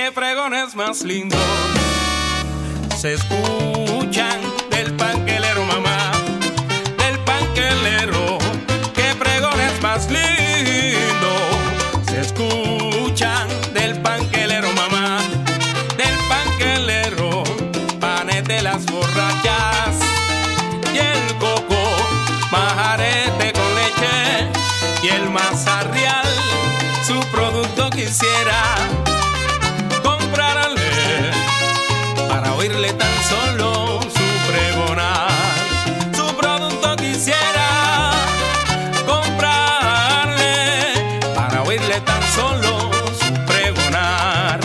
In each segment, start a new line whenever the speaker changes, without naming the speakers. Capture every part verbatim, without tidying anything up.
qué pregones más lindos se escuchan del panquelero, mamá, del panquelero. Qué pregones más lindos se escuchan del panquelero, mamá, del panquelero. Panes de las borrachas y el coco, majarete con leche y el mazarrial, su producto quisiera comprarle para oírle tan solo su pregonar. Su producto quisiera comprarle para oírle tan solo su pregonar.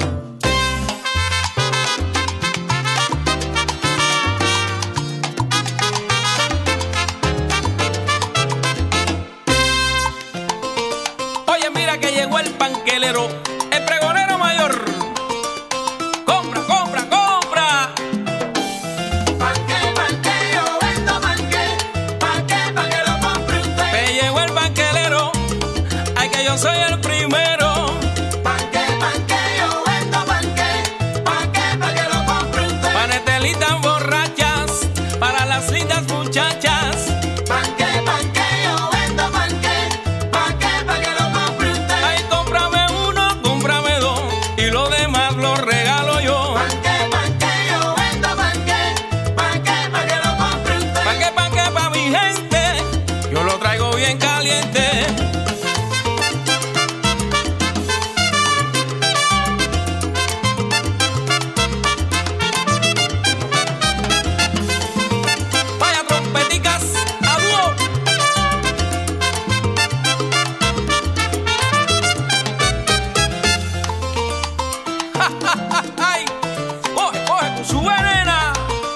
Oye, mira que llegó el panquelero, el pregonero mayor. Compra, compra, compra.
Panque, panque, yo vendo panque. Panque, pa' que lo compre usted.
Me llegó el panquelero, ay que yo soy el primero.
Panque, panque, yo vendo panque. Panque, pa' que lo compre usted.
Panetelitas borrachas para las lindas muchachas.
Panque, panque, yo vendo panque. Panque, pa' que lo compre usted.
Ay, cómprame uno, cómprame dos y lo demás lo regalo yo.
Panque, panque, yo vendo panque. Panque, pa' que lo compre usted.
Panque, panque pa' mi gente, yo lo traigo bien caliente. Vaya trompeticas a dúo. Ay, coge, coge con su venena.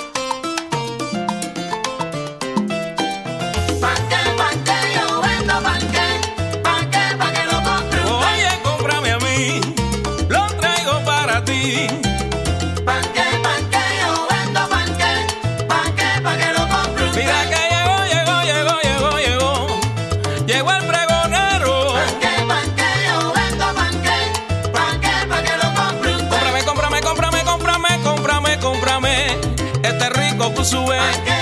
Panque, panque, yo vendo panque. Panque, pa' que lo compre usted.
Oye, cómprame a mí, lo traigo para ti.
Panque, panque, yo vendo panque. Panque, pa' que lo compre usted.
Mira que llegó, llegó, llegó, llegó, llegó. Llegó el pregonero.
Panque, panque, yo vendo panque. Panque, pa' que lo compre usted.
Cómprame, cómprame, cómprame, cómprame, cómprame, cómprame. Este rico Cusubé.
Panque,